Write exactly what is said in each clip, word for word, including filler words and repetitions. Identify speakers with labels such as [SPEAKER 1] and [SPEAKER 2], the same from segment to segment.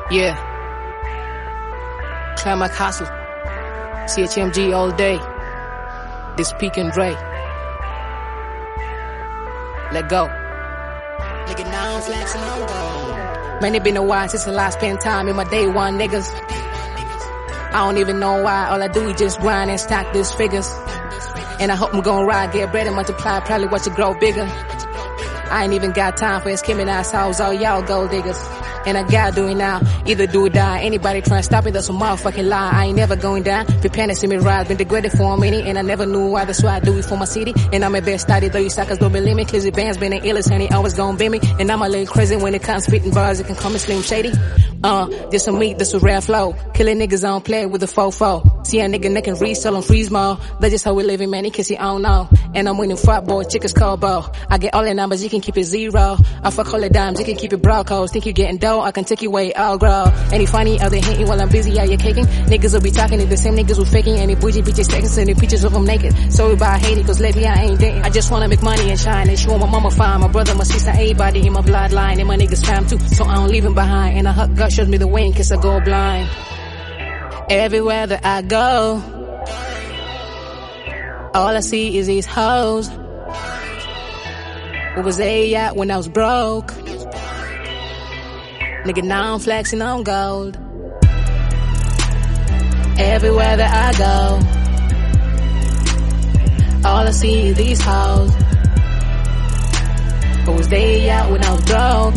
[SPEAKER 1] Yeah. Climax Hustle. C H M G all day. This Peak and Dre. Let go. Nigga, now I'm flexing on go. Man, it been a while since the last spent time in my day one niggas. I don't even know why. All I do is just grind and stack these figures. And I hope I'm gonna ride, get bread and multiply, probably watch it grow bigger. I ain't even got time for skimming assholes, all y'all gold diggers. And I gotta do it now, either do or die. Anybody trying to stop me, that's a motherfucking lie. I ain't never going down, prepare to see me rise. Been degraded for a minute, and I never knew why, that's why I do it for my city. And I'm a best study, though you suckers don't believe me. Clizzy Band's been the illest, and he always gonna be me. And I'm a little crazy when it comes spitting bars, it can call me Slim Shady. Uh, just some meat, that's a rare flow. Killing niggas, I don't play with the fofo. See a nigga neck and resell on freeze mode. That's just how we living, man, in case you don't know. And I'm winning frat boy, chickens combo. I get all the numbers, you can keep it zero. I fuck all the dimes, you can keep it broad codes. Think you getting dough, I can take you away, I'll grow. Any funny, other hitting while I'm busy, out you caking. Niggas will be talking, if the same niggas were faking. Any bougie bitches taking, sending pictures of them naked. Sorry about I hate it, cause lately I ain't dating. I just wanna make money and shine, and show my mama fine. My brother, my sister, everybody in my bloodline, and my niggas fam too. So I don't leave him behind, and I hug God shows me the way in case I go blind. Everywhere that I go, all I see is these hoes. Where was they at when I was broke? Nigga, now I'm flexing on gold. Everywhere that I go, all I see is these hoes. Where was they at when I was broke?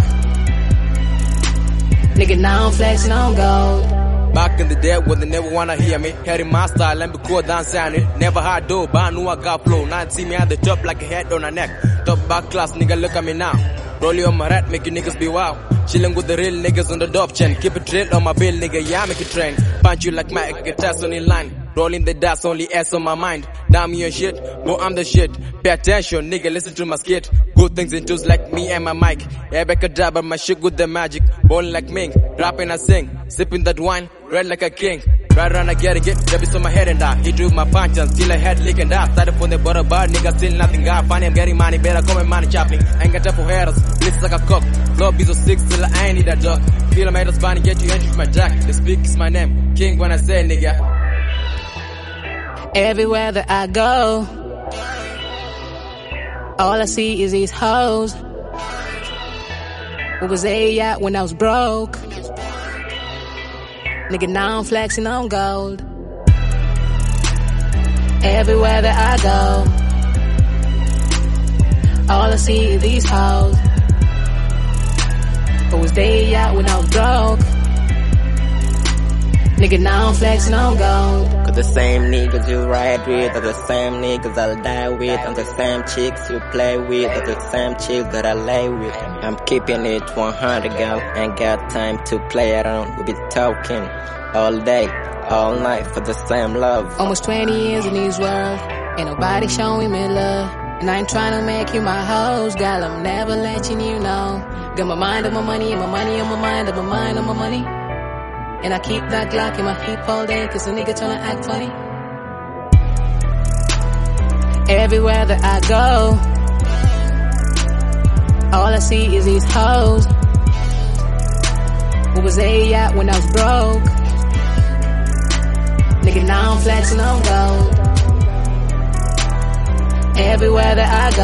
[SPEAKER 1] Nigga, now I'm flexing on gold.
[SPEAKER 2] Back in the day when they never wanna hear me. Had in my style and be cool dancing it. Never had dough, but I knew I got flow. Now see me at the top like a head on a neck. Top back class, nigga, look at me now. Rolling on my rat, make you niggas be wow. Chilling with the real niggas on the dope chain. Keep it real on my bill, nigga, yeah, make it train. Punch you like Mike, get test on in line. Rolling the dust, only ass on my mind. Damn you and shit, boy, I'm the shit. Pay attention, nigga, listen to my skit. Good things in twos like me and my mic. Abracadabra, my shit with the magic. Bowling like Ming, rapping I sing. Sipping that wine, red like a king. Right around I get it, get rabbits on my head and die. He drew my punch and still I had lick and die. Started from the butter bar, nigga, still nothing. Got funny, I'm getting money, better come and money chopping. Ain't got time for haters, this like a cock. Love is a six till I ain't need a dog. Feel I'm haters funny, get you entry with my jack. The speak is my name, king when I say nigga.
[SPEAKER 1] Everywhere that I go, all I see is these hoes. Where was they at when I was broke? Nigga, now I'm flexing on gold. Everywhere that I go, all I see is these hoes. Where was they at when I was broke? Nigga, now I'm flexing on gold.
[SPEAKER 3] Cause the same niggas you ride with are the same niggas I'll die with. And the same chicks you play with are the same chicks that I lay with. I'm keeping it one hundred, girl. Ain't got time to play around. We be talking all day, all night for the same love.
[SPEAKER 1] Almost twenty years in this world, ain't nobody showing me love. And I ain't trying to make you my host, girl, I'm never letting you know. Got my mind on my money, and my money on my mind, and my mind on my money. And I keep that Glock in my hip all day, cause a nigga tryna act funny. Everywhere that I go, all I see is these hoes. Where was they at when I was broke? Nigga, now I'm flexing on gold. Everywhere that I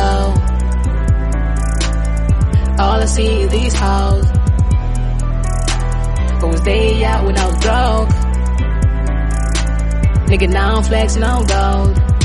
[SPEAKER 1] go, all I see is these hoes. Where was they at when I was broke? Nigga, now I'm flexing on gold.